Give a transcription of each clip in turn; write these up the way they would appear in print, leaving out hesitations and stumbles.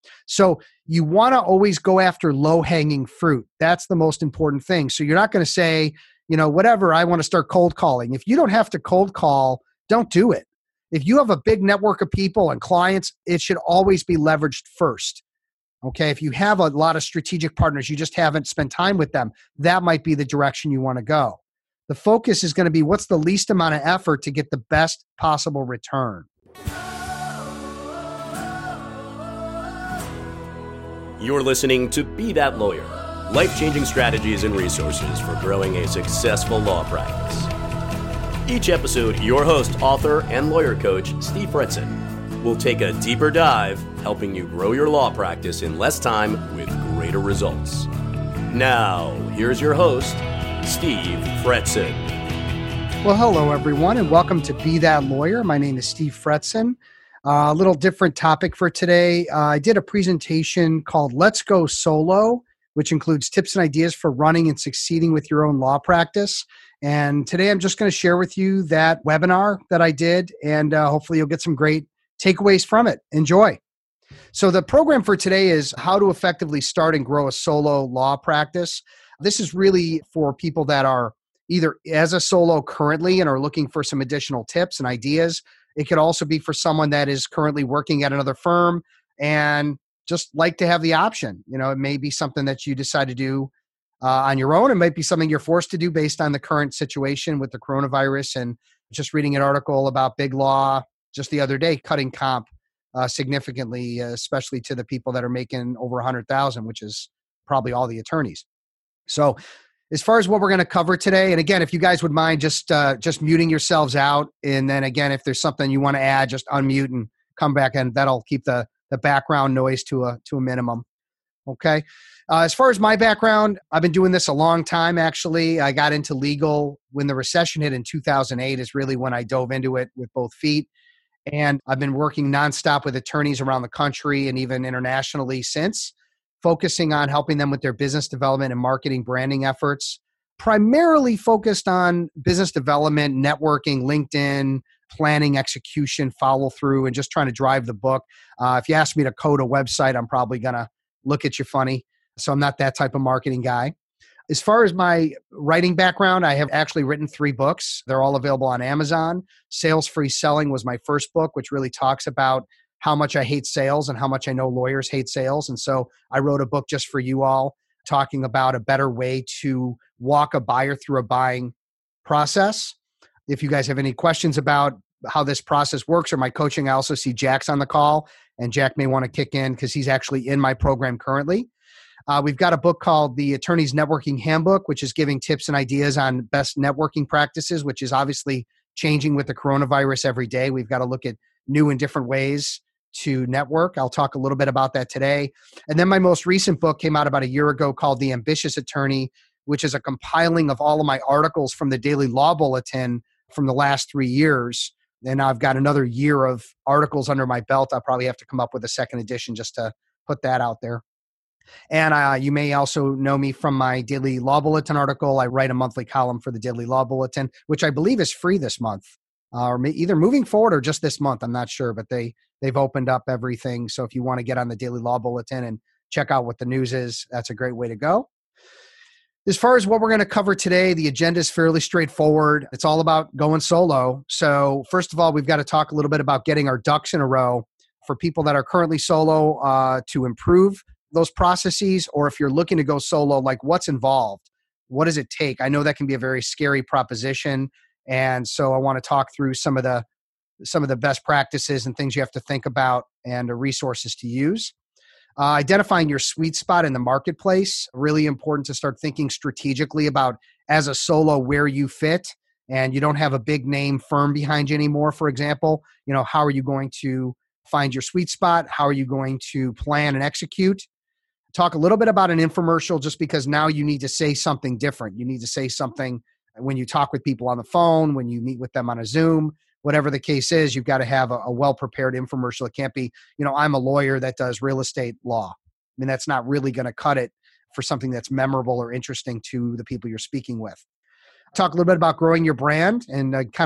So you want to always go after low-hanging fruit. That's the most important thing. So you're not going to say, whatever, I want to start cold calling. If you don't have to cold call, don't do it. If you have a big network of people and clients, it should always be leveraged first. Okay. If you have a lot of strategic partners, you just haven't spent time with them, that might be the direction you want to go. The focus is going to be what's the least amount of effort to get the best possible return. You're listening to Be That Lawyer, life-changing strategies and resources for growing a successful law practice. Each episode, your host, author, and lawyer coach, Steve Fretzin, will take a deeper dive, helping you grow your law practice in less time with greater results. Now, here's your host, Steve Fretzin. Well, hello, everyone, and welcome to Be That Lawyer. My name is Steve Fretzin. A little different topic for today. I did a presentation called Let's Go Solo, which includes tips and ideas for running and succeeding with your own law practice. And today I'm just going to share with you that webinar that I did, and hopefully you'll get some great takeaways from it. Enjoy. So the program for today is how to effectively start and grow a solo law practice. This is really for people that are either as a solo currently and are looking for some additional tips and ideas. It could also be for someone that is currently working at another firm and just like to have the option. It may be something that you decide to do on your own. It might be something you're forced to do based on the current situation with the coronavirus. And just reading an article about big law just the other day, cutting comp significantly, especially to the people that are making over 100,000, which is probably all the attorneys. So as far as what we're going to cover today, and again, if you guys would mind just muting yourselves out, and then again, if there's something you want to add, just unmute and come back, and that'll keep the background noise to a minimum. Okay. As far as my background, I've been doing this a long time, actually. I got into legal when the recession hit in 2008 is really when I dove into it with both feet. And I've been working nonstop with attorneys around the country and even internationally since, focusing on helping them with their business development and marketing branding efforts, primarily focused on business development, networking, LinkedIn, planning, execution, follow through, and just trying to drive the book. If you ask me to code a website, I'm probably going to look at you funny. So I'm not that type of marketing guy. As far as my writing background, I have actually written 3 books. They're all available on Amazon. Sales Free Selling was my first book, which really talks about how much I hate sales and how much I know lawyers hate sales. And so I wrote a book just for you all, talking about a better way to walk a buyer through a buying process. If you guys have any questions about how this process works or my coaching, I also see Jack's on the call, and Jack may want to kick in because he's actually in my program currently. We've got a book called The Attorney's Networking Handbook, which is giving tips and ideas on best networking practices, which is obviously changing with the coronavirus every day. We've got to look at new and different ways to network. I'll talk a little bit about that today. And then my most recent book came out about a year ago called The Ambitious Attorney, which is a compiling of all of my articles from the Daily Law Bulletin from the last 3 years. And I've got another year of articles under my belt. I'll probably have to come up with a second edition just to put that out there. And you may also know me from my Daily Law Bulletin article. I write a monthly column for the Daily Law Bulletin, which I believe is free this month, or either moving forward or just this month. I'm not sure, but they've opened up everything. So if you want to get on the Daily Law Bulletin and check out what the news is, that's a great way to go. As far as what we're going to cover today, the agenda is fairly straightforward. It's all about going solo. So first of all, we've got to talk a little bit about getting our ducks in a row for people that are currently solo to improve those processes, or if you're looking to go solo, like what's involved? What does it take? I know that can be a very scary proposition. And so I want to talk through some of the best practices and things you have to think about and resources to use. Identifying your sweet spot in the marketplace, really important to start thinking strategically about as a solo where you fit and you don't have a big name firm behind you anymore, for example. How are you going to find your sweet spot? How are you going to plan and execute? Talk a little bit about an infomercial, just because now you need to say something different. You need to say something when you talk with people on the phone, when you meet with them on a Zoom, whatever the case is, you've got to have a well-prepared infomercial. It can't be, I'm a lawyer that does real estate law. I mean, that's not really going to cut it for something that's memorable or interesting to the people you're speaking with. Talk a little bit about growing your brand and kind of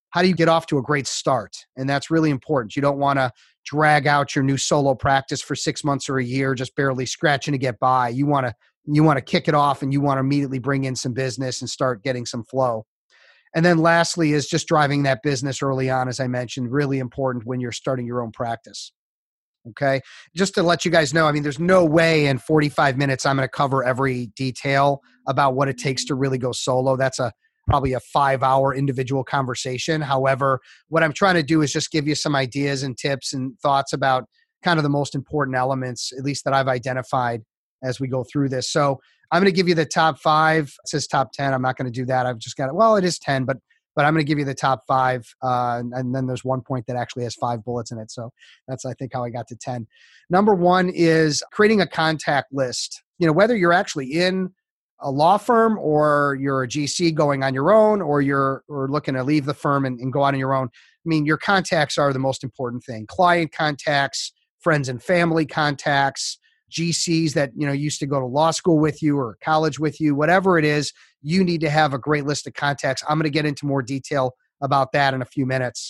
how do you get off to a great start? And that's really important. You don't want to drag out your new solo practice for 6 months or a year, just barely scratching to get by. You want to kick it off, and you want to immediately bring in some business and start getting some flow. And then lastly is just driving that business early on, as I mentioned, really important when you're starting your own practice. Okay. Just to let you guys know, I mean, there's no way in 45 minutes I'm going to cover every detail about what it takes to really go solo. That's probably a 5-hour individual conversation. However, what I'm trying to do is just give you some ideas and tips and thoughts about kind of the most important elements, at least that I've identified as we go through this. So I'm going to give you the top 5. It says top 10. I'm not going to do that. I've just got it. Well, it is 10, but I'm going to give you the top 5. And then there's one point that actually has 5 bullets in it. So that's, I think, how I got to 10. Number 1 is creating a contact list. Whether you're actually in a law firm or you're a GC going on your own, or you're looking to leave the firm and go out on your own. I mean, your contacts are the most important thing. Client contacts, friends and family contacts, GCs that used to go to law school with you or college with you, whatever it is, you need to have a great list of contacts. I'm going to get into more detail about that in a few minutes.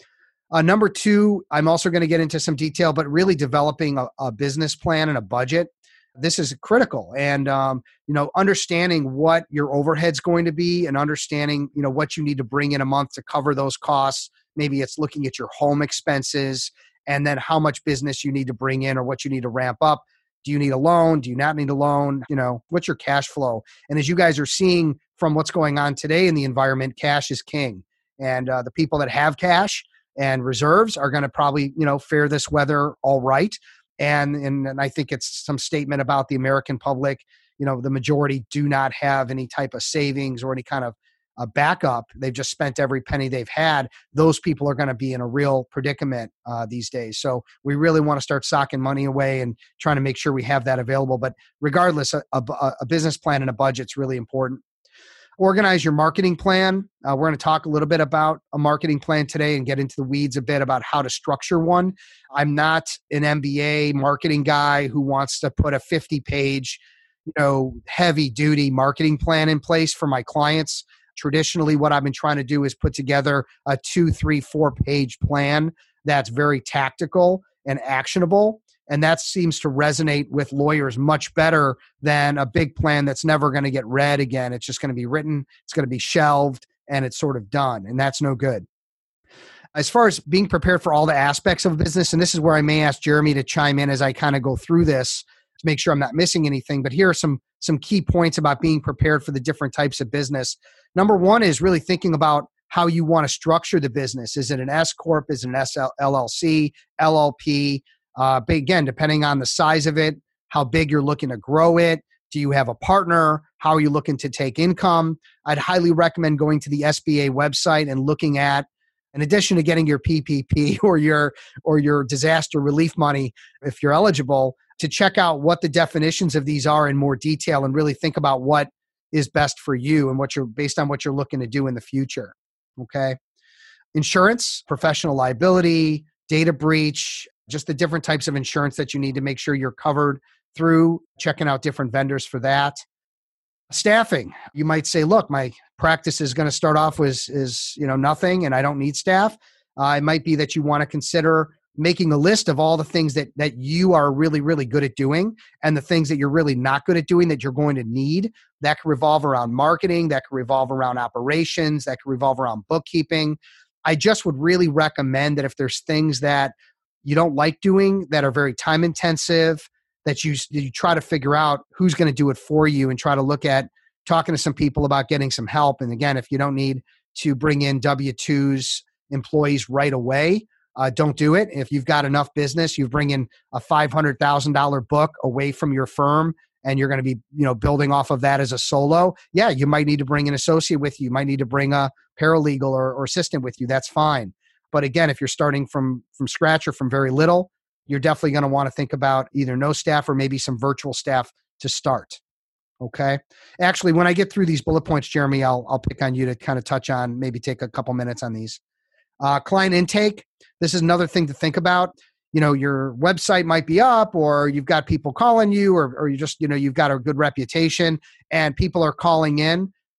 Number 2, I'm also going to get into some detail, but really developing a business plan and a budget. This is critical, and understanding what your overhead's going to be, and understanding what you need to bring in a month to cover those costs. Maybe it's looking at your home expenses, and then how much business you need to bring in or what you need to ramp up. Do you need a loan? Do you not need a loan? What's your cash flow? And as you guys are seeing from what's going on today in the environment, cash is king. And the people that have cash and reserves are going to probably, fare this weather all right. And I think it's some statement about the American public. The majority do not have any type of savings or any kind of a backup. They've just spent every penny they've had. Those people are going to be in a real predicament these days. So we really want to start socking money away and trying to make sure we have that available. But regardless, a business plan and a budget is really important. Organize your marketing plan. We're going to talk a little bit about a marketing plan today and get into the weeds a bit about how to structure one. I'm not an MBA marketing guy who wants to put a 50-page, heavy-duty marketing plan in place for my clients. Traditionally, what I've been trying to do is put together a 2, 3, 4-page plan that's very tactical and actionable. And that seems to resonate with lawyers much better than a big plan that's never going to get read again. It's just going to be written, it's going to be shelved, and it's sort of done. And that's no good. As far as being prepared for all the aspects of business, and this is where I may ask Jeremy to chime in as I kind of go through this to make sure I'm not missing anything. But here are some key points about being prepared for the different types of business. Number 1 is really thinking about how you want to structure the business. Is it an S Corp? Is it an LLC, LLP? Again, depending on the size of it, how big you're looking to grow it. Do you have a partner? How are you looking to take income? I'd highly recommend going to the SBA website and looking at, in addition to getting your PPP or your disaster relief money, if you're eligible, to check out what the definitions of these are in more detail and really think about what is best for you and based on what you're looking to do in the future. Okay. Insurance, professional liability, data breach, just the different types of insurance that you need to make sure you're covered through, checking out different vendors for that. Staffing. You might say, look, my practice is going to start off with nothing and I don't need staff. It might be that you want to consider making a list of all the things that you are really, really good at doing and the things that you're really not good at doing that you're going to need. That could revolve around marketing, that could revolve around operations, that could revolve around bookkeeping. I just would really recommend that if there's things that you don't like doing that are very time intensive, that you try to figure out who's going to do it for you and try to look at talking to some people about getting some help. And again, if you don't need to bring in W-2s employees right away, don't do it. If you've got enough business, you bring in a $500,000 book away from your firm and you're going to be, building off of that as a solo. Yeah, you might need to bring an associate with you. You might need to bring a paralegal or assistant with you. That's fine. But again, if you're starting from scratch or from very little, you're definitely going to want to think about either no staff or maybe some virtual staff to start. Okay. Actually, when I get through these bullet points, Jeremy, I'll pick on you to kind of touch on, maybe take a couple minutes on these. Client intake. This is another thing to think about. Your website might be up or you've got people calling you or you just, you've got a good reputation and people are calling in.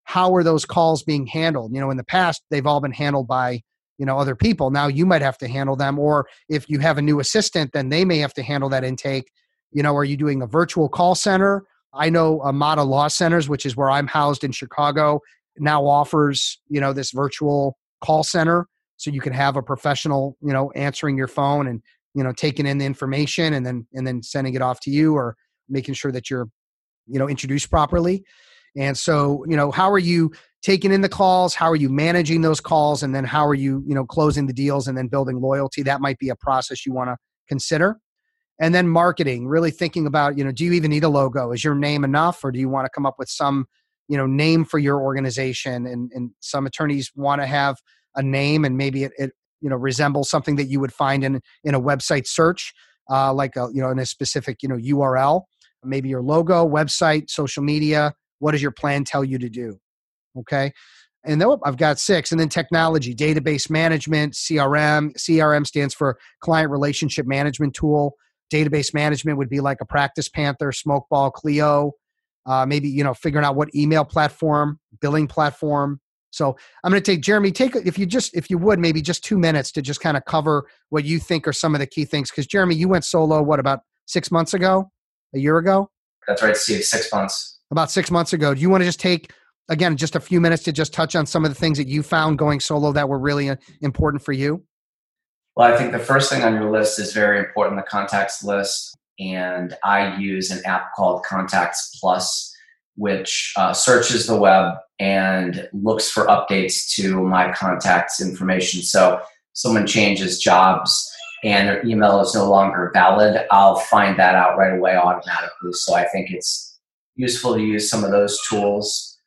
how are those calls being handled? In the past, they've all been handled by, other people. Now you might have to handle them, or if you have a new assistant, then they may have to handle that intake. Are you doing a virtual call center? I know Amada Law Centers, which is where I'm housed in Chicago, now offers, this virtual call center. So you can have a professional, answering your phone and, taking in the information and then sending it off to you, or making sure that you're, introduced properly. And so, how are you taking in the calls? How are you managing those calls? And then how are you, closing the deals and then building loyalty? That might be a process you want to consider. And then marketing, really thinking about, do you even need a logo? Is your name enough, or do you want to come up with some, name for your organization? And some attorneys want to have a name, and maybe it resembles something that you would find in a website search, like in a specific, URL, maybe your logo, website, social media. What does your plan tell you to do? Okay. And then I've got 6. And then technology, database management, CRM. CRM stands for Client Relationship Management Tool. Database management would be like a Practice Panther, Smokeball, Clio. Maybe, figuring out what email platform, billing platform. So I'm going to take Jeremy, if you would, maybe just 2 minutes to just kind of cover what you think are some of the key things. Because Jeremy, you went solo, about 6 months ago, a year ago? That's right, Steve, 6 months. About 6 months ago. Do you want to just take, again, just a few minutes to just touch on some of the things that you found going solo that were really important for you? Well, I think the first thing on your list is very important, the contacts list. And I use an app called Contacts Plus, which searches the web and looks for updates to my contacts information. So someone changes jobs and their email is no longer valid, I'll find that out right away automatically. So I think it's useful to use some of those tools.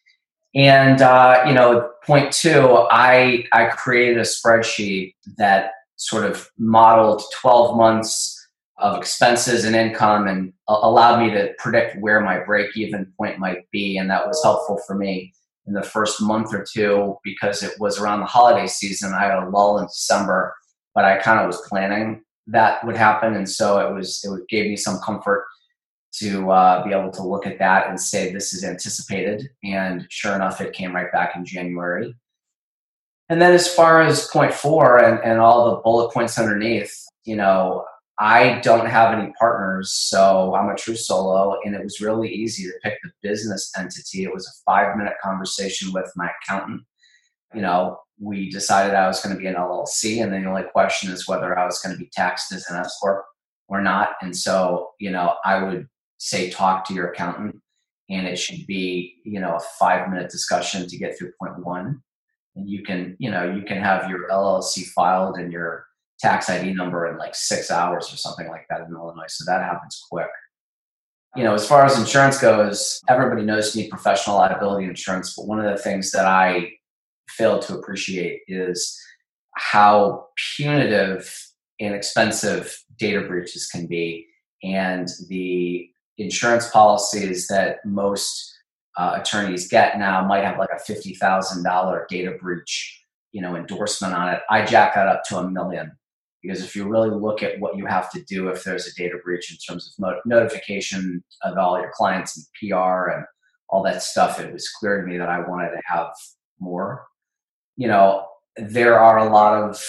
And, point 2, I created a spreadsheet that sort of modeled 12 months of expenses and income and allowed me to predict where my break-even point might be. And that was helpful for me in the first month or two because it was around the holiday season. I had a lull in December, but I kind of was planning that would happen. And so it gave me some comfort to be able to look at that and say, this is anticipated. And sure enough, it came right back in January. And then as far as point 4 and all the bullet points underneath, I don't have any partners, so I'm a true solo, and it was really easy to pick the business entity. It was a 5-minute conversation with my accountant. We decided I was going to be an LLC, and then the only question is whether I was going to be taxed as an S corp or not. And so, I would say talk to your accountant, and it should be, a 5-minute discussion to get through point 1. And you can have your LLC filed and your tax ID number in like 6 hours or something like that in Illinois. So that happens quick. As far as insurance goes, everybody knows you need professional liability insurance. But one of the things that I failed to appreciate is how punitive and expensive data breaches can be. And the insurance policies that most attorneys get now might have like a $50,000 data breach, endorsement on it. I jack that up to $1 million. Because if you really look at what you have to do if there's a data breach in terms of notification of all your clients and PR and all that stuff, it was clear to me that I wanted to have more. There are a lot of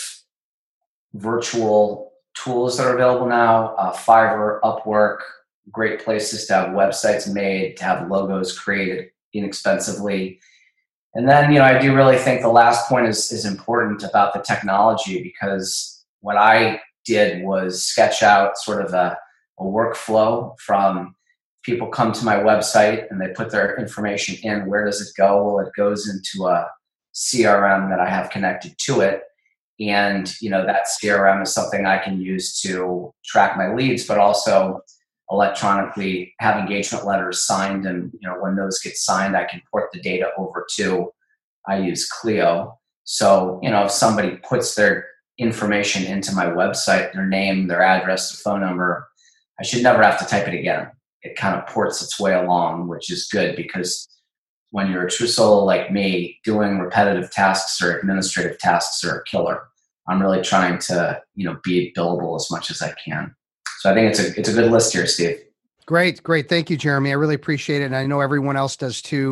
virtual tools that are available now. Fiverr, Upwork, great places to have websites made, to have logos created inexpensively. And then, I do really think the last point is important about the technology, because what I did was sketch out sort of a workflow from people come to my website and they put their information in. Where does it go? Well, it goes into a CRM that I have connected to it. And, that CRM is something I can use to track my leads, but also electronically have engagement letters signed. And, when those get signed, I can port the data over to, I use Clio. So, if somebody puts their information into my website, their name, their address, their phone number, I should never have to type it again. It kind of ports its way along, which is good, because when you're a true solo like me, doing repetitive tasks or administrative tasks are a killer. I'm really trying to, be billable as much as I can. So I think it's a good list here, Steve. Great. Thank you, Jeremy. I really appreciate it. And I know everyone else does too.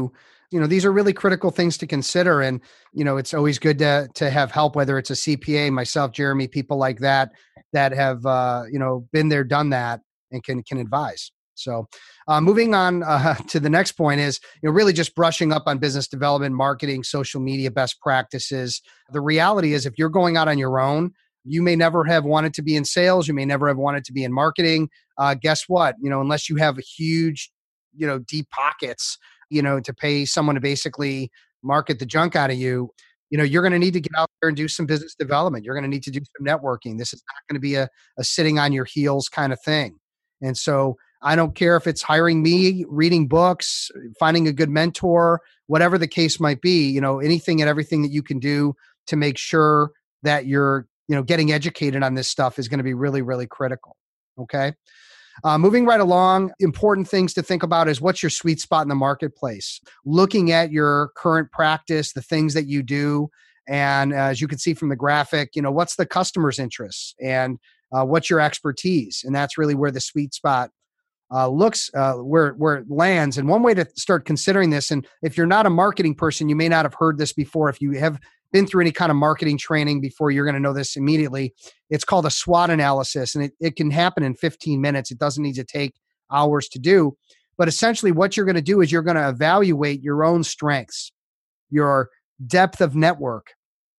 These are really critical things to consider. And, it's always good to have help, whether it's a CPA, myself, Jeremy, people like that have, been there, done that, and can advise. So moving on to the next point is, really just brushing up on business development, marketing, social media, best practices. The reality is, if you're going out on your own, you may never have wanted to be in sales. You may never have wanted to be in marketing. Guess what? Unless you have a huge, deep pockets, to pay someone to basically market the junk out of you, you're going to need to get out there and do some business development. You're going to need to do some networking. This is not going to be a sitting on your heels kind of thing. And so I don't care if it's hiring me, reading books, finding a good mentor, whatever the case might be, anything and everything that you can do to make sure that you're, getting educated on this stuff is going to be really, really critical. Okay. Moving right along, important things to think about is what's your sweet spot in the marketplace. Looking at your current practice, the things that you do, and as you can see from the graphic, what's the customer's interests and what's your expertise, and that's really where the sweet spot looks, where it lands. And one way to start considering this, and if you're not a marketing person, you may not have heard this before. If you have been through any kind of marketing training before, you're going to know this immediately. It's called a SWOT analysis, and it can happen in 15 minutes. It doesn't need to take hours to do. But essentially what you're going to do is you're going to evaluate your own strengths, your depth of network,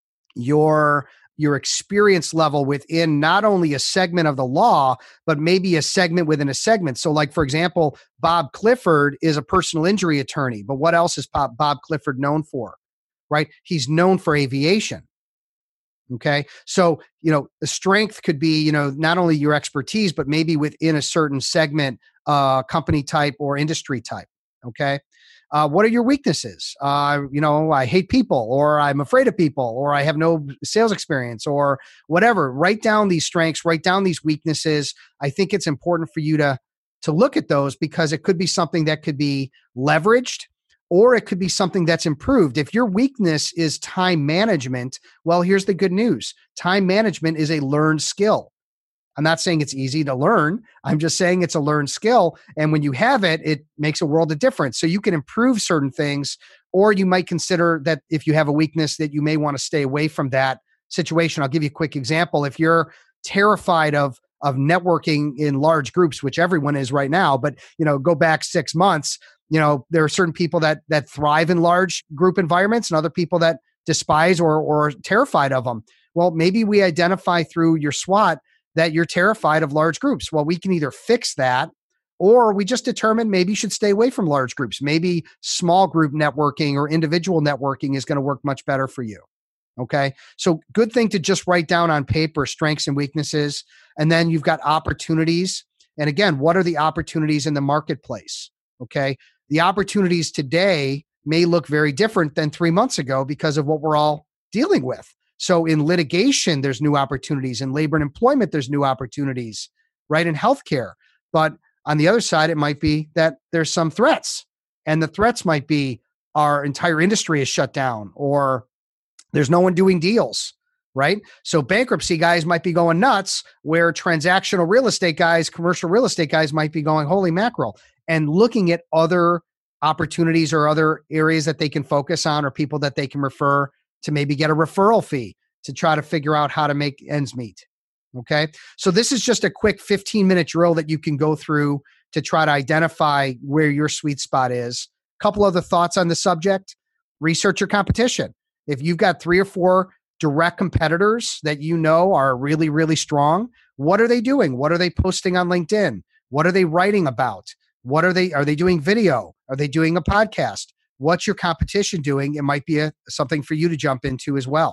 your experience level within not only a segment of the law, but maybe a segment within a segment. So like, for example, Bob Clifford is a personal injury attorney, but what else is Bob Clifford known for? Right? He's known for aviation. Okay. So, the strength could be, not only your expertise, but maybe within a certain segment, company type or industry type. Okay. What are your weaknesses? I hate people, or I'm afraid of people, or I have no sales experience, or whatever. Write down these strengths, write down these weaknesses. I think it's important for you to look at those, because it could be something that could be leveraged, or it could be something that's improved. If your weakness is time management, well, here's the good news. Time management is a learned skill. I'm not saying it's easy to learn. I'm just saying it's a learned skill. And when you have it, it makes a world of difference. So you can improve certain things, or you might consider that if you have a weakness that you may want to stay away from that situation. I'll give you a quick example. If you're terrified of networking in large groups, which everyone is right now, but go back 6 months, there are certain people that thrive in large group environments and other people that despise or are terrified of them. Well, maybe we identify through your SWOT that you're terrified of large groups. Well, we can either fix that, or we just determine maybe you should stay away from large groups. Maybe small group networking or individual networking is going to work much better for you. Okay. So good thing to just write down on paper strengths and weaknesses. And then you've got opportunities. And again, what are the opportunities in the marketplace? Okay. The opportunities today may look very different than 3 months ago because of what we're all dealing with. So in litigation, there's new opportunities. In labor and employment, there's new opportunities, right? In healthcare. But on the other side, it might be that there's some threats. And the threats might be our entire industry is shut down, or there's no one doing deals, right? So bankruptcy guys might be going nuts, where transactional real estate guys, commercial real estate guys might be going, holy mackerel, and looking at other opportunities or other areas that they can focus on, or people that they can refer to maybe get a referral fee to try to figure out how to make ends meet. Okay. So this is just a quick 15-minute drill that you can go through to try to identify where your sweet spot is. A couple other thoughts on the subject. Research your competition. If you've got 3 or 4 direct competitors that are really, really strong, what are they doing? What are they posting on LinkedIn? What are they writing about? Are they doing video? Are they doing a podcast? What's your competition doing? It might be something for you to jump into as well.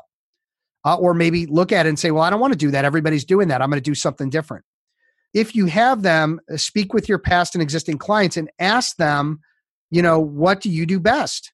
Or maybe look at it and say, well, I don't want to do that. Everybody's doing that. I'm going to do something different. If you have them, speak with your past and existing clients and ask them, what do you do best?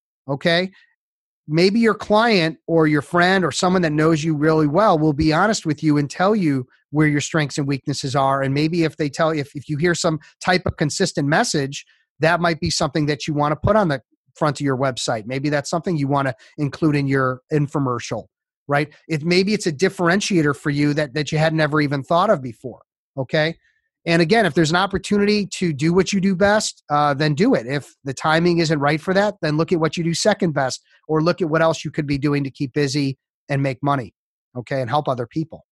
Okay. Maybe your client or your friend or someone that knows you really well will be honest with you and tell you where your strengths and weaknesses are. And maybe if you hear some type of consistent message, that might be something that you want to put on the front of your website. Maybe that's something you want to include in your infomercial, right? Maybe it's a differentiator for you that you had never even thought of before. Okay. And again, if there's an opportunity to do what you do best, then do it. If the timing isn't right for that, then look at what you do second best, or look at what else you could be doing to keep busy and make money, okay, and help other people.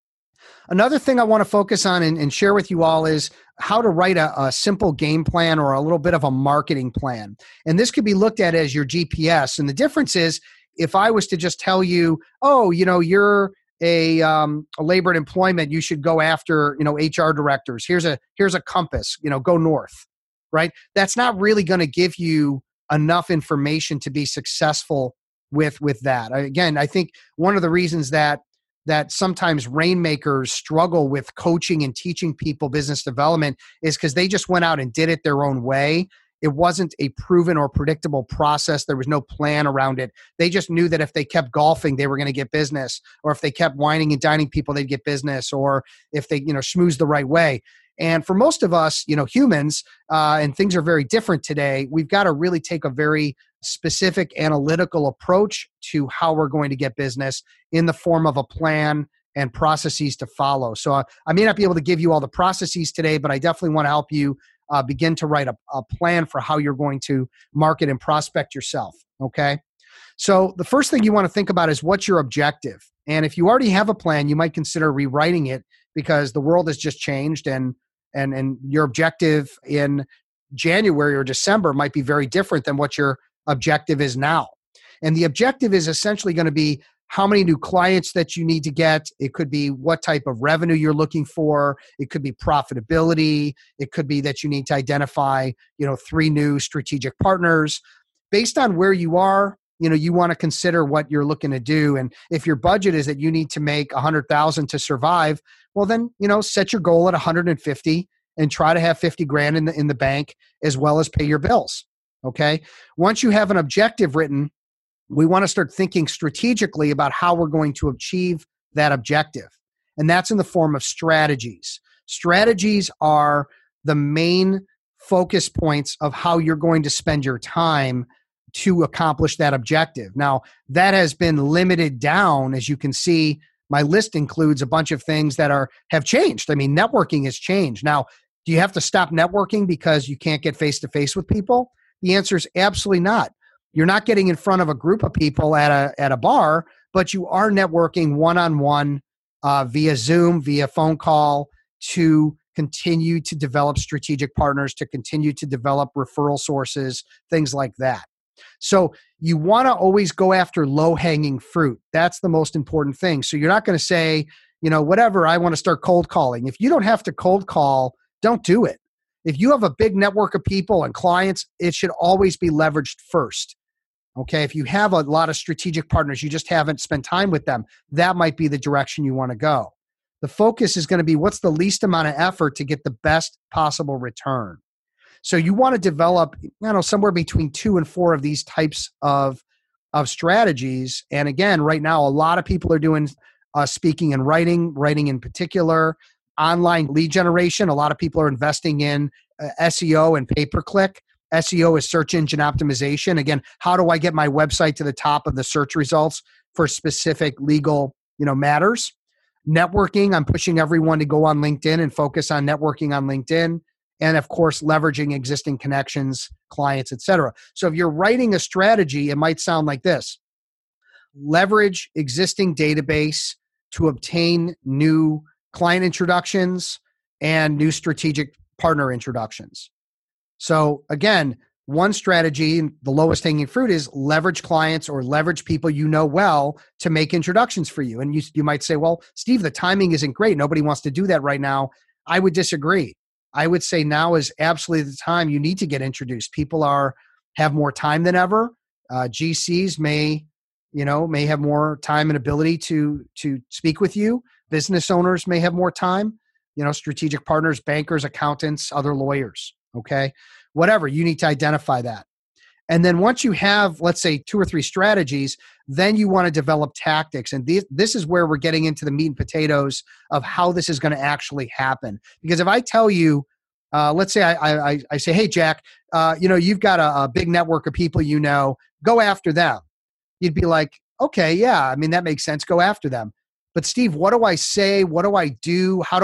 Another thing I want to focus on and share with you all is how to write a simple game plan or a little bit of a marketing plan. And this could be looked at as your GPS. And the difference is, if I was to just tell you, oh, you're a labor and employment, you should go after, HR directors. Here's a compass, go north, right? That's not really going to give you enough information to be successful with that. Again, I think one of the reasons that sometimes rainmakers struggle with coaching and teaching people business development is because they just went out and did it their own way. It wasn't a proven or predictable process. There was no plan around it. They just knew that if they kept golfing, they were going to get business, or if they kept whining and dining people, they'd get business, or if they, schmoozed the right way. And for most of us, humans, and things are very different today, we've got to really take a very specific analytical approach to how we're going to get business in the form of a plan and processes to follow. So I may not be able to give you all the processes today, but I definitely want to help you begin to write a plan for how you're going to market and prospect yourself, okay? So the first thing you want to think about is, what's your objective? And if you already have a plan, you might consider rewriting it, because the world has just changed, and your objective in January or December might be very different than what your objective is now. And the objective is essentially going to be how many new clients that you need to get. It could be what type of revenue you're looking for. It could be profitability. It could be that you need to identify, 3 new strategic partners. Based on where you are, you want to consider what you're looking to do. And if your budget is that you need to make 100,000 to survive, well then, set your goal at 150 and try to have 50 grand in the bank, as well as pay your bills. Okay. Once you have an objective written, we want to start thinking strategically about how we're going to achieve that objective. And that's in the form of strategies. Strategies are the main focus points of how you're going to spend your time to accomplish that objective. Now, that has been limited down. As you can see, my list includes a bunch of things that have changed. I mean, networking has changed. Now, do you have to stop networking because you can't get face-to-face with people? The answer is absolutely not. You're not getting in front of a group of people at a bar, but you are networking one-on-one via Zoom, via phone call, to continue to develop strategic partners, to continue to develop referral sources, things like that. So you want to always go after low-hanging fruit. That's the most important thing. So you're not going to say, whatever, I want to start cold calling. If you don't have to cold call, don't do it. If you have a big network of people and clients, it should always be leveraged first. Okay, if you have a lot of strategic partners, you just haven't spent time with them, that might be the direction you want to go. The focus is going to be, what's the least amount of effort to get the best possible return? So you want to develop, somewhere between 2 and 4 of these types of strategies. And again, right now, a lot of people are doing speaking and writing in particular, online lead generation. A lot of people are investing in SEO and pay-per-click. SEO is search engine optimization. Again, how do I get my website to the top of the search results for specific legal, matters? Networking, I'm pushing everyone to go on LinkedIn and focus on networking on LinkedIn. And of course, leveraging existing connections, clients, etc. So if you're writing a strategy, it might sound like this: leverage existing database to obtain new client introductions and new strategic partner introductions. So again, one strategy, the lowest hanging fruit, is leverage clients or leverage people well to make introductions for you. And you might say, well, Steve, the timing isn't great. Nobody wants to do that right now. I would disagree. I would say now is absolutely the time you need to get introduced. People have more time than ever. GCs may have more time and ability to speak with you. Business owners may have more time. Strategic partners, bankers, accountants, other lawyers. Okay, whatever, you need to identify that. And then once you have, let's say, 2 or 3 strategies, then you want to develop tactics. And this is where we're getting into the meat and potatoes of how this is going to actually happen. Because if I tell you, let's say I say, hey, Jack, you've got a big network of people, go after them. You'd be like, okay, yeah, I mean, that makes sense. Go after them. But Steve, what do I say? What do I do? How do I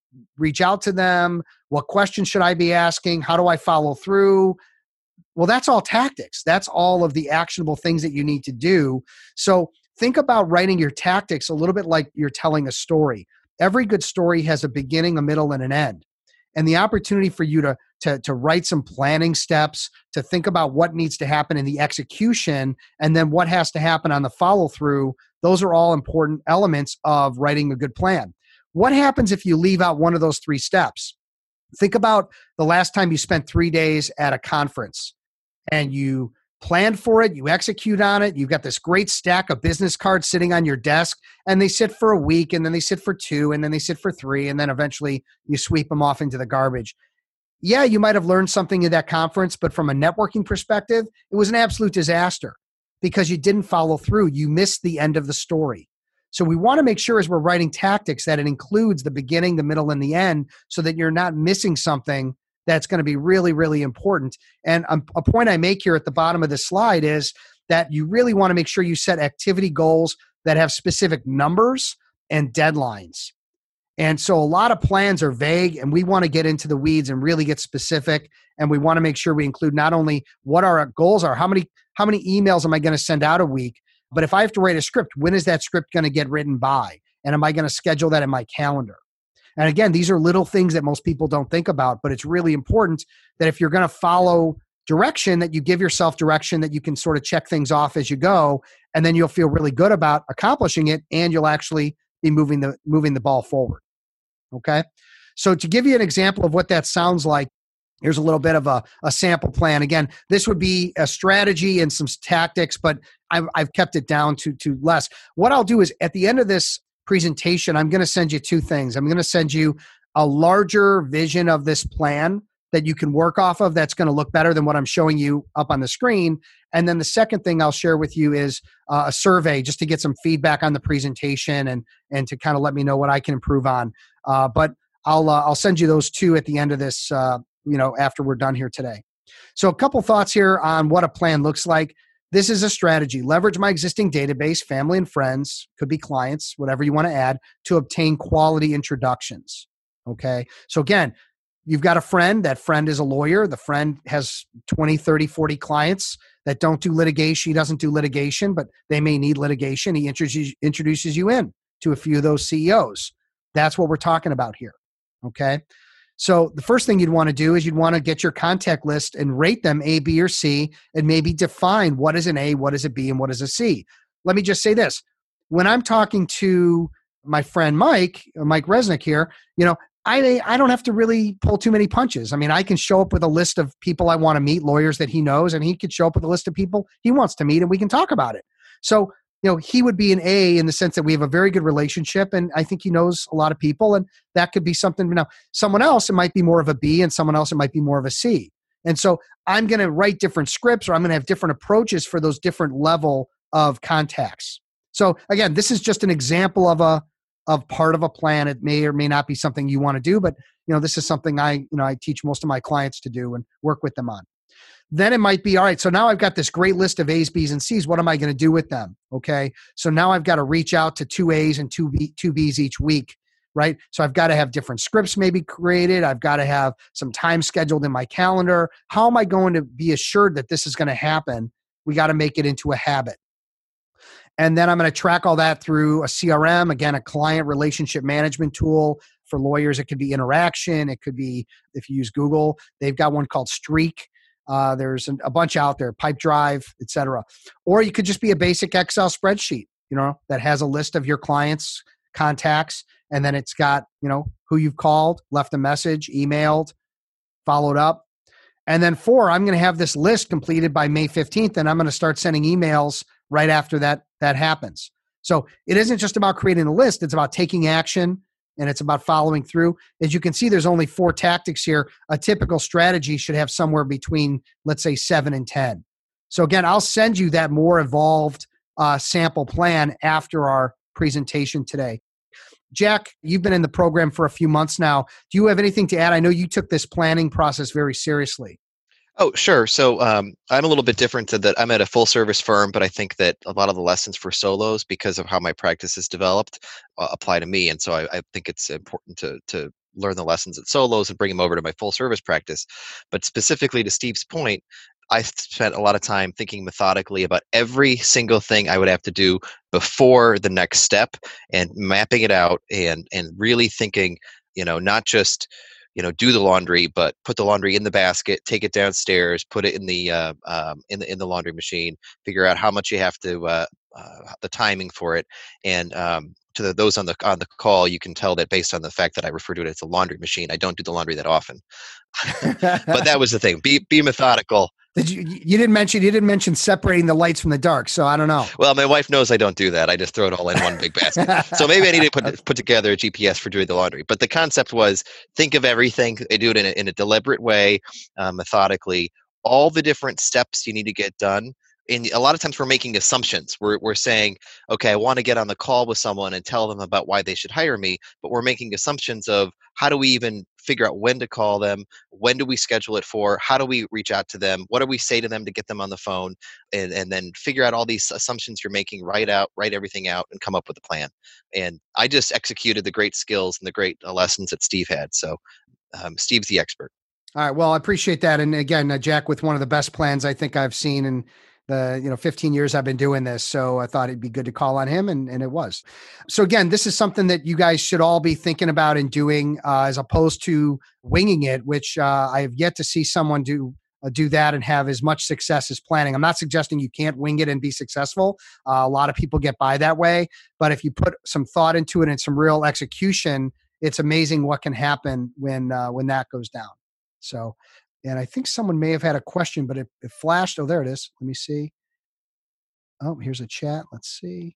reach out to them? What questions should I be asking? How do I follow through? Well, that's all tactics. That's all of the actionable things that you need to do. So think about writing your tactics a little bit like you're telling a story. Every good story has a beginning, a middle, and an end. And the opportunity for you to write some planning steps, to think about what needs to happen in the execution, and then what has to happen on the follow through, those are all important elements of writing a good plan. What happens if you leave out one of those 3 steps? Think about the last time you spent 3 days at a conference and you planned for it, you execute on it, you've got this great stack of business cards sitting on your desk, and they sit for a week, and then they sit for 2, and then they sit for 3, and then eventually you sweep them off into the garbage. Yeah, you might have learned something at that conference, but from a networking perspective, it was an absolute disaster because you didn't follow through. You missed the end of the story. So we want to make sure as we're writing tactics that it includes the beginning, the middle, and the end so that you're not missing something that's going to be really, really important. And a point I make here at the bottom of this slide is that you really want to make sure you set activity goals that have specific numbers and deadlines. And so a lot of plans are vague, and we want to get into the weeds and really get specific. And we want to make sure we include not only what our goals are, how many emails am I going to send out a week, but if I have to write a script, when is that script going to get written by? And am I going to schedule that in my calendar? And again, these are little things that most people don't think about, but it's really important that if you're going to follow direction, that you give yourself direction, that you can sort of check things off as you go, and then you'll feel really good about accomplishing it, and you'll actually be moving the ball forward. Okay? So to give you an example of what that sounds like, here's a little bit of a sample plan. Again, this would be a strategy and some tactics, but I've kept it down to less. What I'll do is at the end of this presentation, I'm going to send you 2 things. I'm going to send you a larger vision of this plan that you can work off of that's going to look better than what I'm showing you up on the screen. And then the second thing I'll share with you is a survey just to get some feedback on the presentation and to kind of let me know what I can improve on. But I'll send you those 2 at the end of this, after we're done here today. So a couple thoughts here on what a plan looks like. This is a strategy. Leverage my existing database, family and friends, could be clients, whatever you want to add, to obtain quality introductions. Okay. So again, you've got a friend. That friend is a lawyer. The friend has 20, 30, 40 clients that don't do litigation. He doesn't do litigation, but they may need litigation. He introduces you in to a few of those CEOs. That's what we're talking about here. Okay. So the first thing you'd want to do is you'd want to get your contact list and rate them A, B, or C, and maybe define what is an A, what is a B, and what is a C. Let me just say this. When I'm talking to my friend Mike Resnick here, I don't have to really pull too many punches. I mean, I can show up with a list of people I want to meet, lawyers that he knows, and he could show up with a list of people he wants to meet, and we can talk about it. So he would be an A in the sense that we have a very good relationship, and I think he knows a lot of people, and that could be something. Now, someone else, it might be more of a B, and someone else, it might be more of a C. And so I'm going to write different scripts, or I'm going to have different approaches for those different level of contacts. So again, this is just an example of part of a plan. It may or may not be something you want to do, but this is something I teach most of my clients to do and work with them on. Then it might be, all right, so now I've got this great list of A's, B's, and C's. What am I going to do with them? Okay. So now I've got to reach out to 2 A's and 2 B's each week, right? So I've got to have different scripts maybe created. I've got to have some time scheduled in my calendar. How am I going to be assured that this is going to happen? We got to make it into a habit. And then I'm going to track all that through a CRM, again, a client relationship management tool. For lawyers, it could be Interaction. It could be, if you use Google, they've got one called Streak. There's a bunch out there, Pipedrive, et cetera. Or you could just be a basic Excel spreadsheet, that has a list of your clients' contacts, and then it's got, who you've called, left a message, emailed, followed up. And then 4, I'm going to have this list completed by May 15th, and I'm going to start sending emails right after that happens. So it isn't just about creating a list. It's about taking action, and it's about following through. As you can see, there's only 4 tactics here. A typical strategy should have somewhere between, let's say, 7 and 10. So again, I'll send you that more evolved sample plan after our presentation today. Jack, you've been in the program for a few months now. Do you have anything to add? I know you took this planning process very seriously. Oh, sure. So I'm a little bit different in that I'm at a full service firm, but I think that a lot of the lessons for solos, because of how my practice is developed, apply to me. And so I think it's important to learn the lessons at solos and bring them over to my full service practice. But specifically to Steve's point, I spent a lot of time thinking methodically about every single thing I would have to do before the next step and mapping it out and really thinking, not just, do the laundry, but put the laundry in the basket, take it downstairs, put it in the in the laundry machine, figure out how much you have to the timing for it, and to those on the call, you can tell that based on the fact that I refer to it as a laundry machine, I don't do the laundry that often. But that was the thing. Be methodical. You didn't mention separating the lights from the dark, so I don't know. Well, my wife knows I don't do that. I just throw it all in one big basket. So maybe I need to put together a GPS for doing the laundry. But the concept was think of everything, do it in a deliberate way, methodically, all the different steps you need to get done. And a lot of times we're making assumptions. We're saying, okay, I want to get on the call with someone and tell them about why they should hire me, but we're making assumptions of how do we even figure out when to call them, when do we schedule it for, how do we reach out to them, what do we say to them to get them on the phone, and then figure out all these assumptions you're making, write everything out, and come up with a plan. And I just executed the great skills and the great lessons that Steve had. So Steve's the expert. All right. Well, I appreciate that. And again, Jack, with one of the best plans I think I've seen in the 15 years I've been doing this. So I thought it'd be good to call on him, and it was. So again, this is something that you guys should all be thinking about and doing as opposed to winging it, which I have yet to see someone do that and have as much success as planning. I'm not suggesting you can't wing it and be successful. A lot of people get by that way, but if you put some thought into it and some real execution, it's amazing what can happen when that goes down. So, and I think someone may have had a question, but it flashed. Oh, there it is. Let me see. Oh, here's a chat. Let's see.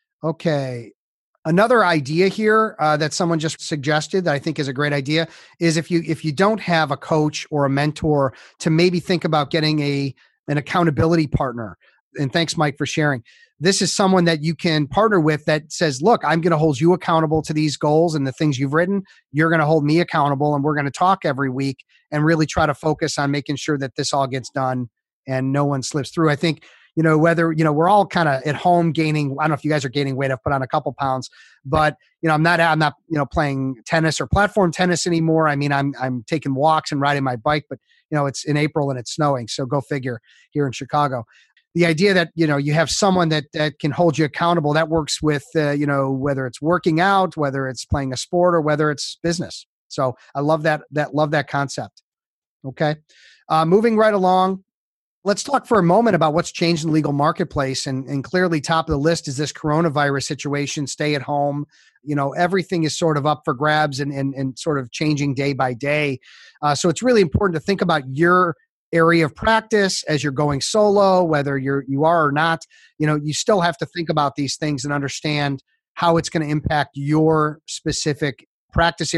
Okay. Another idea here that someone just suggested that I think is a great idea is if you don't have a coach or a mentor, to maybe think about getting an accountability partner. And thanks, Mike, for sharing. This is someone that you can partner with that says, look, I'm going to hold you accountable to these goals and the things you've written. You're going to hold me accountable, and we're going to talk every week and really try to focus on making sure that this all gets done and no one slips through. I think, whether, we're all kind of at home gaining, I don't know if you guys are gaining weight. I've put on a couple pounds, but, I'm not, playing tennis or platform tennis anymore. I mean, I'm taking walks and riding my bike, but, it's in April and it's snowing. So go figure here in Chicago. The idea that, you have someone that can hold you accountable, that works with, whether it's working out, whether it's playing a sport, or whether it's business. So I love that concept. Okay. Moving right along, let's talk for a moment about what's changed in the legal marketplace. And clearly top of the list is this coronavirus situation, stay at home. Everything is sort of up for grabs and sort of changing day by day. So it's really important to think about your area of practice as you're going solo, whether you are or not. You still have to think about these things and understand how it's going to impact your specific practice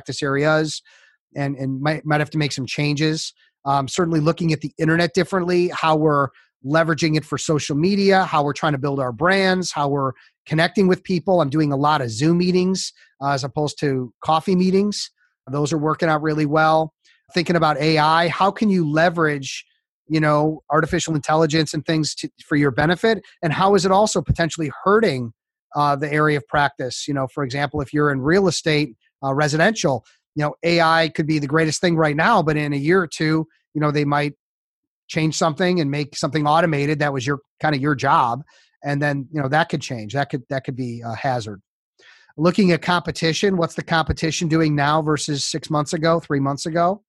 areas, and might have to make some changes. Certainly looking at the internet differently, how we're leveraging it for social media, how we're trying to build our brands, how we're connecting with people. I'm doing a lot of Zoom meetings as opposed to coffee meetings. Those are working out really well. Thinking about AI, how can you leverage, artificial intelligence and things for your benefit? And how is it also potentially hurting the area of practice? For example, if you're in real estate, residential, AI could be the greatest thing right now, but in a year or two, they might change something and make something automated that was your job. And then, that could change. That could be a hazard. Looking at competition, what's the competition doing now versus 6 months ago, 3 months ago?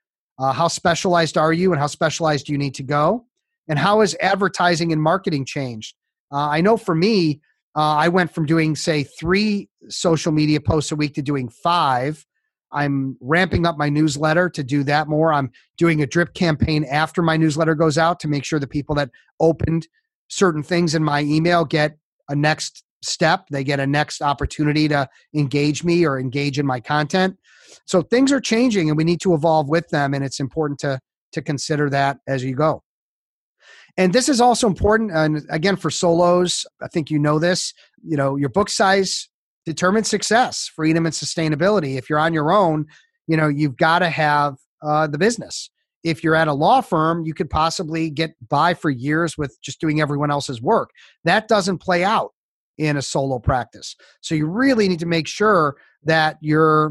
How specialized are you, and how specialized do you need to go? And how has advertising and marketing changed? I know for me, I went from doing, say, 3 social media posts a week to doing 5. I'm ramping up my newsletter to do that more. I'm doing a drip campaign after my newsletter goes out to make sure the people that opened certain things in my email get a next step. They get a next opportunity to engage me or engage in my content. So things are changing and we need to evolve with them. And it's important to consider that as you go. And this is also important. And again, for solos, I think this, your book size determines success, freedom, and sustainability. If you're on your own, you've got to have the business. If you're at a law firm, you could possibly get by for years with just doing everyone else's work. That doesn't play out in a solo practice. So you really need to make sure that you're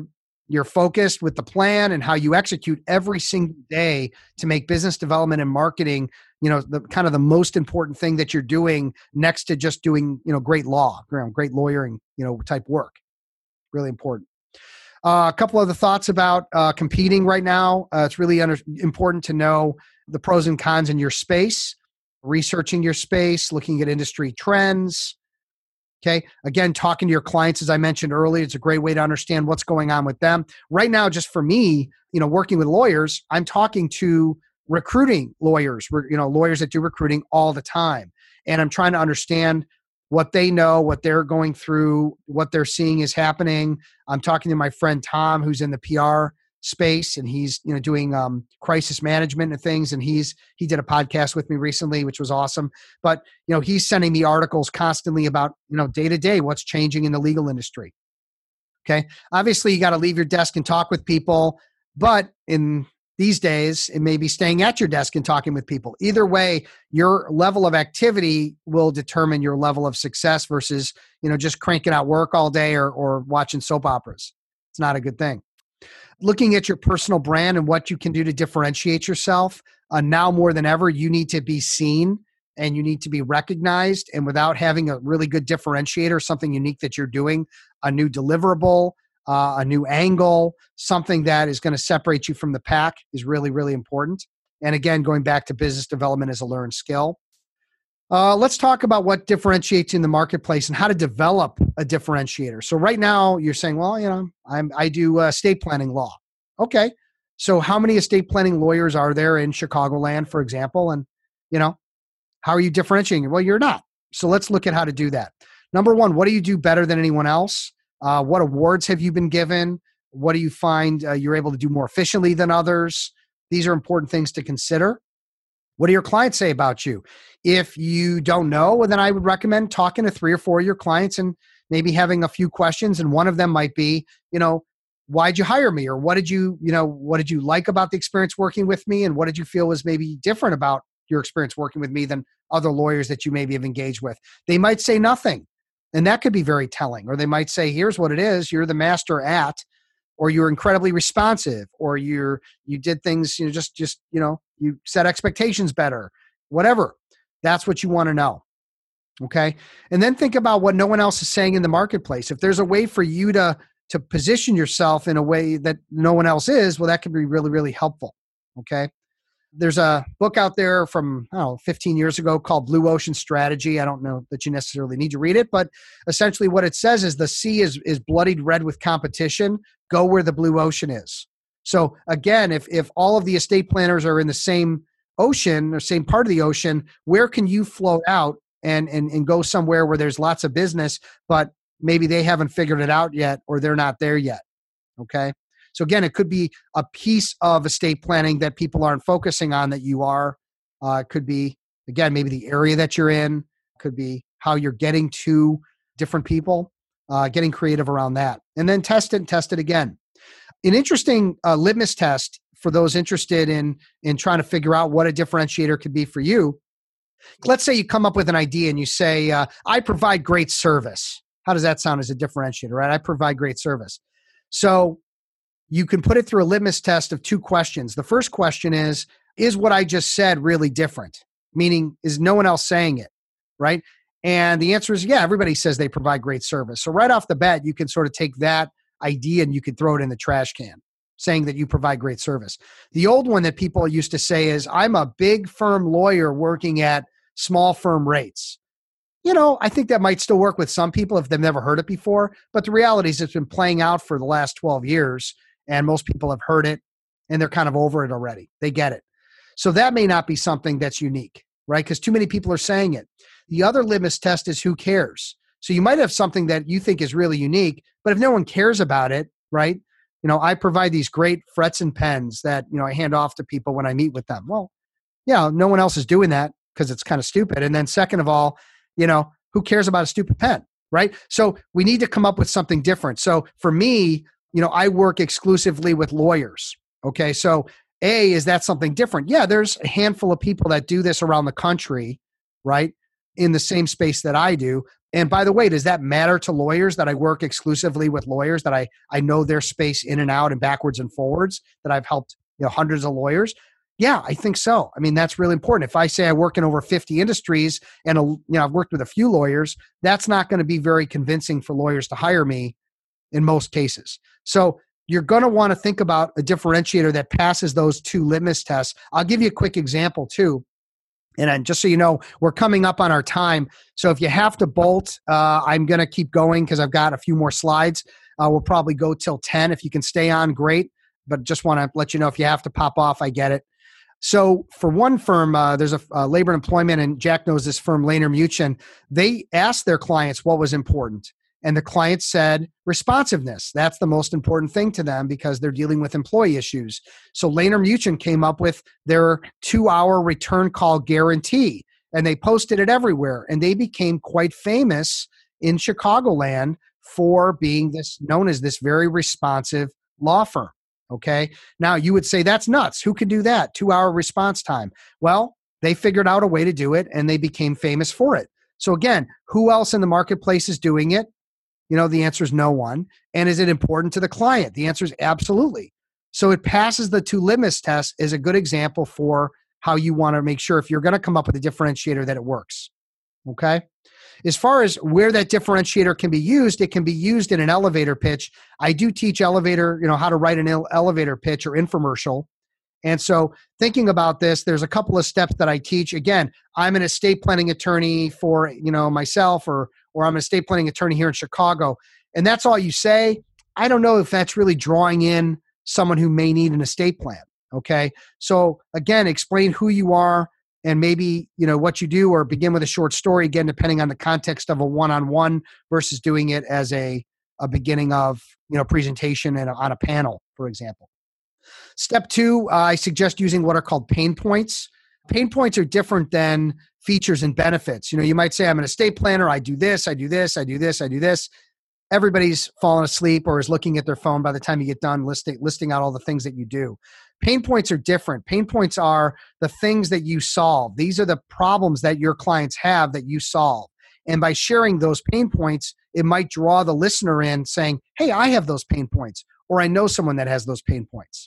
you're focused with the plan and how you execute every single day to make business development and marketing, the kind of the most important thing that you're doing next to just doing, great law, great lawyering, type work. Really important. A couple other thoughts about competing right now. It's really important to know the pros and cons in your space, researching your space, looking at industry trends. Okay. Again, talking to your clients, as I mentioned earlier, it's a great way to understand what's going on with them. Right now, just for me, working with lawyers, I'm talking to recruiting lawyers, lawyers that do recruiting all the time. And I'm trying to understand what they know, what they're going through, what they're seeing is happening. I'm talking to my friend Tom, who's in the PR space, and he's doing crisis management and things, and he did a podcast with me recently, which was awesome. But he's sending me articles constantly about day to day what's changing in the legal industry. Okay, obviously you got to leave your desk and talk with people, but in these days it may be staying at your desk and talking with people. Either way, your level of activity will determine your level of success versus just cranking out work all day or watching soap operas. It's not a good thing. Looking at your personal brand and what you can do to differentiate yourself. Now more than ever, you need to be seen and you need to be recognized. And without having a really good differentiator, something unique that you're doing, a new deliverable, a new angle, something that is going to separate you from the pack is really, really important. And again, going back to business development as a learned skill. Let's talk about what differentiates in the marketplace and how to develop a differentiator. So right now you're saying, well, I do estate planning law. Okay. So how many estate planning lawyers are there in Chicagoland, for example? And, how are you differentiating? Well, you're not. So let's look at how to do that. Number one, what do you do better than anyone else? What awards have you been given? What do you find you're able to do more efficiently than others? These are important things to consider. What do your clients say about you? If you don't know, well, then I would recommend talking to 3 or 4 of your clients and maybe having a few questions. And one of them might be, why'd you hire me? Or what did you like about the experience working with me? And what did you feel was maybe different about your experience working with me than other lawyers that you maybe have engaged with? They might say nothing. And that could be very telling. Or they might say, here's what it is. You're the master at, or you're incredibly responsive, or you did things, you set expectations better, whatever. That's what you want to know. Okay. And then think about what no one else is saying in the marketplace. If there's a way for you to position yourself in a way that no one else is, well, that can be really, really helpful. Okay. There's a book out there from 15 years ago called Blue Ocean Strategy. I don't know that you necessarily need to read it, but essentially what it says is the sea is bloodied red with competition. Go where the blue ocean is. So again, if all of the estate planners are in the same ocean or same part of the ocean, where can you float out and go somewhere where there's lots of business, but maybe they haven't figured it out yet or they're not there yet? Okay. So again, it could be a piece of estate planning that people aren't focusing on that you are. It could be, again, maybe the area that you're in. It could be how you're getting to different people, getting creative around that. And then test it again. An interesting litmus test for those interested in trying to figure out what a differentiator could be for you. Let's say you come up with an idea and you say, I provide great service. How does that sound as a differentiator, right? I provide great service. So you can put it through a litmus test of 2 questions. The first question is what I just said really different? Meaning, is no one else saying it, right? And the answer is, yeah, everybody says they provide great service. So right off the bat, you can sort of take that idea and you can throw it in the trash can, saying that you provide great service. The old one that people used to say is, I'm a big firm lawyer working at small firm rates. I think that might still work with some people if they've never heard it before. But the reality is it's been playing out for the last 12 years. And most people have heard it and they're kind of over it already. They get it. So that may not be something that's unique, right? Because too many people are saying it. The other litmus test is who cares. So you might have something that you think is really unique, but if no one cares about it, right? I provide these great Fretzen pens that, I hand off to people when I meet with them. Well, yeah, no one else is doing that because it's kind of stupid. And then second of all, who cares about a stupid pen, right? So we need to come up with something different. So for me, I work exclusively with lawyers. Okay. So is that something different? Yeah, there's a handful of people that do this around the country, right? In the same space that I do. And by the way, does that matter to lawyers that I work exclusively with lawyers, that I know their space in and out and backwards and forwards, that I've helped hundreds of lawyers? Yeah, I think so. I mean, that's really important. If I say I work in over 50 industries and I've worked with a few lawyers, that's not going to be very convincing for lawyers to hire me in most cases. So you're going to want to think about a differentiator that passes those 2 litmus tests. I'll give you a quick example too. And just so you know, we're coming up on our time. So if you have to bolt, I'm going to keep going because I've got a few more slides. We'll probably go till 10. If you can stay on, great. But just want to let you know, if you have to pop off, I get it. So for one firm, there's a labor and employment, and Jack knows this firm, Lehner Muchin. They asked their clients what was important. And the client said responsiveness. That's the most important thing to them because they're dealing with employee issues. So Lehner Muchin came up with their 2-hour return call guarantee, and they posted it everywhere. And they became quite famous in Chicagoland for being known as this very responsive law firm. Okay. Now you would say that's nuts. Who could do that? 2-hour response time. Well, they figured out a way to do it and they became famous for it. So again, who else in the marketplace is doing it? The answer is no one. And is it important to the client? The answer is absolutely. So it passes the 2 litmus tests is a good example for how you want to make sure if you're going to come up with a differentiator that it works. Okay. As far as where that differentiator can be used, it can be used in an elevator pitch. I do teach how to write an elevator pitch or infomercial. And so thinking about this, there's a couple of steps that I teach. Again, I'm an estate planning attorney for, myself, or I'm an estate planning attorney here in Chicago. And that's all you say. I don't know if that's really drawing in someone who may need an estate plan. Okay. So again, explain who you are and maybe, what you do, or begin with a short story, again, depending on the context of a one-on-one versus doing it as a beginning of, presentation and on a panel, for example. Step 2, I suggest using what are called pain points. Pain points are different than features and benefits. You might say, I'm an estate planner. I do this, I do this, I do this, I do this. Everybody's fallen asleep or is looking at their phone by the time you get done listing out all the things that you do. Pain points are different. Pain points are the things that you solve. These are the problems that your clients have that you solve. And by sharing those pain points, it might draw the listener in saying, hey, I have those pain points, or I know someone that has those pain points.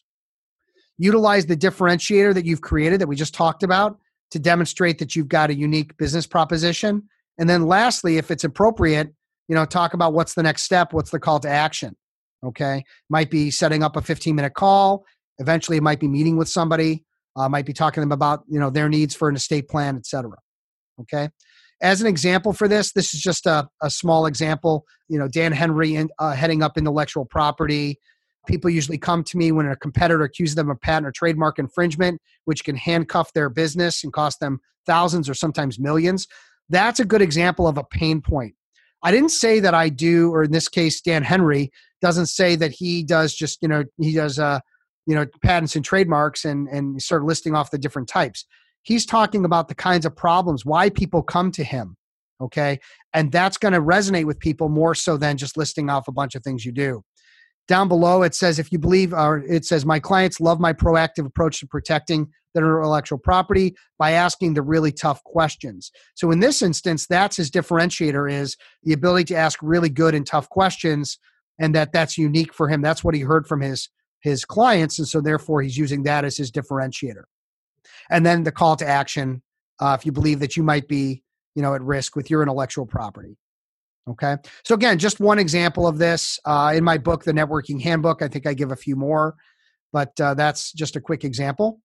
Utilize the differentiator that you've created that we just talked about to demonstrate that you've got a unique business proposition. And then lastly, if it's appropriate, talk about what's the next step, what's the call to action. Okay. Might be setting up a 15-minute call. Eventually it might be meeting with somebody, might be talking to them about, their needs for an estate plan, et cetera. Okay. As an example for this is just a small example. Dan Henry heading up intellectual property. People usually come to me when a competitor accuses them of patent or trademark infringement, which can handcuff their business and cost them thousands or sometimes millions. That's a good example of a pain point. I didn't say that I do, or in this case, Dan Henry doesn't say that he does just, he does, patents and trademarks and start listing off the different types. He's talking about the kinds of problems, why people come to him. Okay. And that's going to resonate with people more so than just listing off a bunch of things you do. Down below, it says, if you believe, or it says, my clients love my proactive approach to protecting their intellectual property by asking the really tough questions. So in this instance, that's his differentiator, is the ability to ask really good and tough questions, and that's unique for him. That's what he heard from his clients. And so therefore he's using that as his differentiator. And then the call to action, if you believe that you might be, at risk with your intellectual property. Okay. So again, just one example of this in my book, The Networking Handbook. I think I give a few more, but that's just a quick example.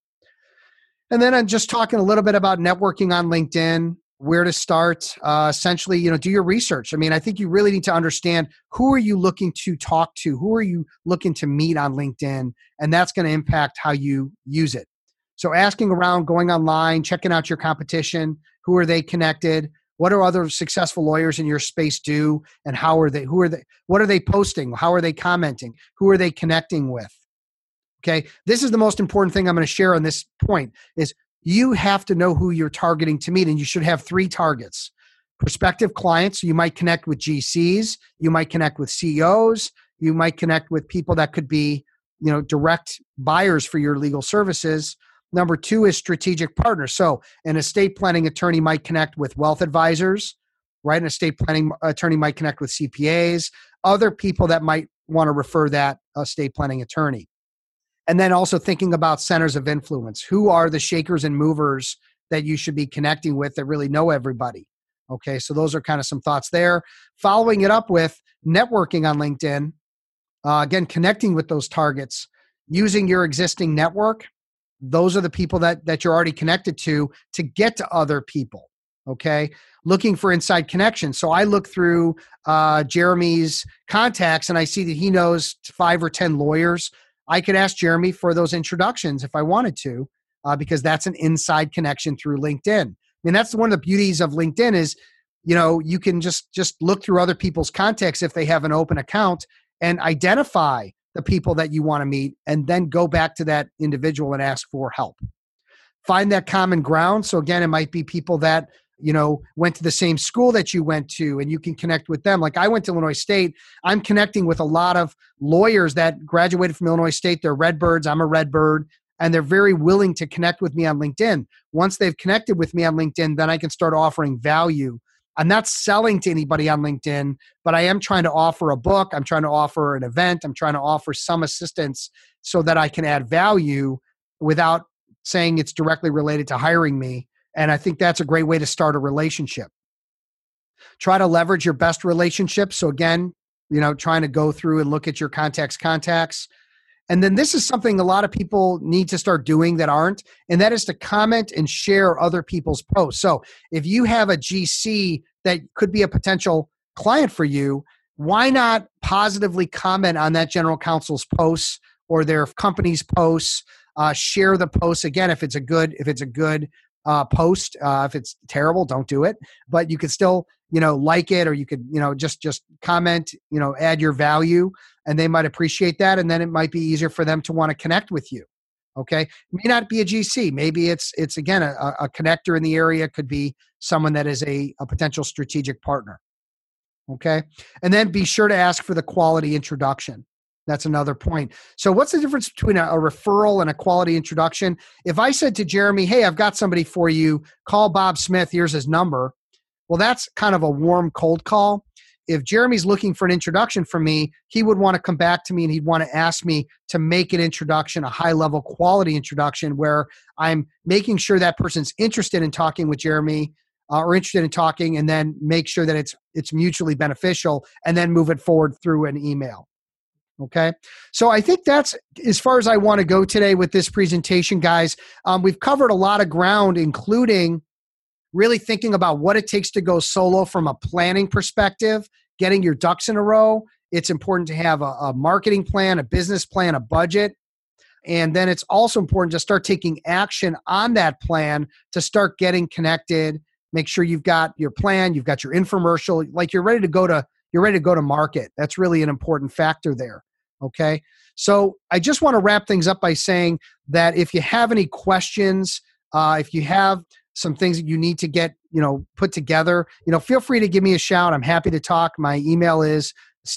And then I'm just talking a little bit about networking on LinkedIn, where to start. Essentially, do your research. I mean, I think you really need to understand, who are you looking to talk to? Who are you looking to meet on LinkedIn? And that's going to impact how you use it. So asking around, going online, checking out your competition. Who are they connected? What do other successful lawyers in your space do? And what are they posting? How are they commenting? Who are they connecting with? Okay. This is the most important thing I'm going to share on this point, is you have to know who you're targeting to meet. And you should have 3 targets. Prospective clients. You might connect with GCs. You might connect with CEOs. You might connect with people that could be, direct buyers for your legal services. Number 2 is strategic partners. So an estate planning attorney might connect with wealth advisors. right? An estate planning attorney might connect with CPAs, other people that might want to refer that estate planning attorney. And then also thinking about centers of influence. Who are the shakers and movers that you should be connecting with that really know everybody? Okay, so those are kind of some thoughts there. Following it up with networking on LinkedIn. Again, connecting with those targets, using your existing network. Those are the people that you're already connected to get to other people. Okay, looking for inside connections. So I look through Jeremy's contacts and I see that he knows 5 or 10 lawyers. I could ask Jeremy for those introductions if I wanted to, because that's an inside connection through LinkedIn. I mean, that's one of the beauties of LinkedIn is, you can just look through other people's contacts if they have an open account and identify the people that you want to meet and then go back to that individual and ask for help. Find that common ground. So again, it might be people that, went to the same school that you went to and you can connect with them. Like I went to Illinois State. I'm connecting with a lot of lawyers that graduated from Illinois State. They're Redbirds. I'm a Redbird. And they're very willing to connect with me on LinkedIn. Once they've connected with me on LinkedIn, then I can start offering value. I'm not selling to anybody on LinkedIn, but I am trying to offer a book. I'm trying to offer an event. I'm trying to offer some assistance so that I can add value without saying it's directly related to hiring me. And I think that's a great way to start a relationship. Try to leverage your best relationships. So again, trying to go through and look at your contacts. And then this is something a lot of people need to start doing that aren't, and that is to comment and share other people's posts. So if you have a GC that could be a potential client for you, why not positively comment on that general counsel's posts or their company's posts? Share the posts. Again, if it's a good post. If it's terrible, don't do it. But you could still, like it, or you could, just comment, add your value, and they might appreciate that. And then it might be easier for them to want to connect with you. Okay. It may not be a GC. Maybe it's again, a connector in the area. Could be someone that is a potential strategic partner. Okay. And then be sure to ask for the quality introduction. That's another point. So what's the difference between a referral and a quality introduction? If I said to Jeremy, hey, I've got somebody for you, call Bob Smith, here's his number. Well, that's kind of a warm cold call. If Jeremy's looking for an introduction from me, he would want to come back to me and he'd want to ask me to make an introduction, a high-level quality introduction where I'm making sure that person's interested in talking with Jeremy or interested in talking, and then make sure that it's mutually beneficial, and then move it forward through an email. Okay. So I think that's as far as I want to go today with this presentation, guys. We've covered a lot of ground, including really thinking about what it takes to go solo from a planning perspective, getting your ducks in a row. It's important to have a marketing plan, a business plan, a budget. And then it's also important to start taking action on that plan to start getting connected. Make sure you've got your plan, you've got your infomercial, like you're ready to go to market. That's really an important factor there. Okay. So I just want to wrap things up by saying that if you have any questions, if you have some things that you need to get, put together, feel free to give me a shout. I'm happy to talk. My email is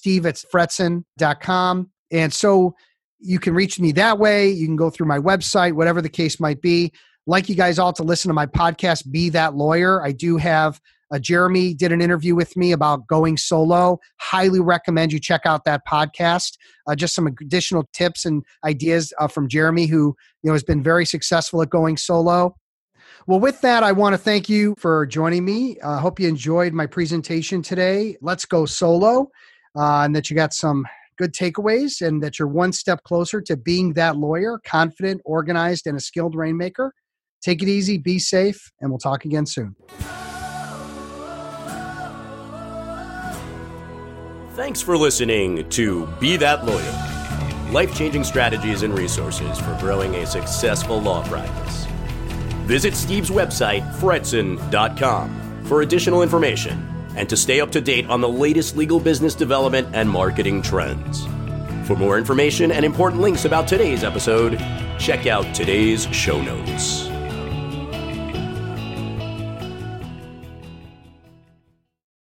steve@fretson.com. And so you can reach me that way. You can go through my website, whatever the case might be. Like you guys all to listen to my podcast, Be That Lawyer. I do have Jeremy did an interview with me about going solo. Highly recommend you check out that podcast. Just some additional tips and ideas from Jeremy, who has been very successful at going solo. Well, with that, I want to thank you for joining me. I hope you enjoyed my presentation today. Let's go solo, and that you got some good takeaways, and that you're one step closer to being that lawyer, confident, organized, and a skilled rainmaker. Take it easy, be safe, and we'll talk again soon. Thanks for listening to Be That Lawyer, life-changing strategies and resources for growing a successful law practice. Visit Steve's website, fretson.com, for additional information and to stay up to date on the latest legal business development and marketing trends. For more information and important links about today's episode, check out today's show notes.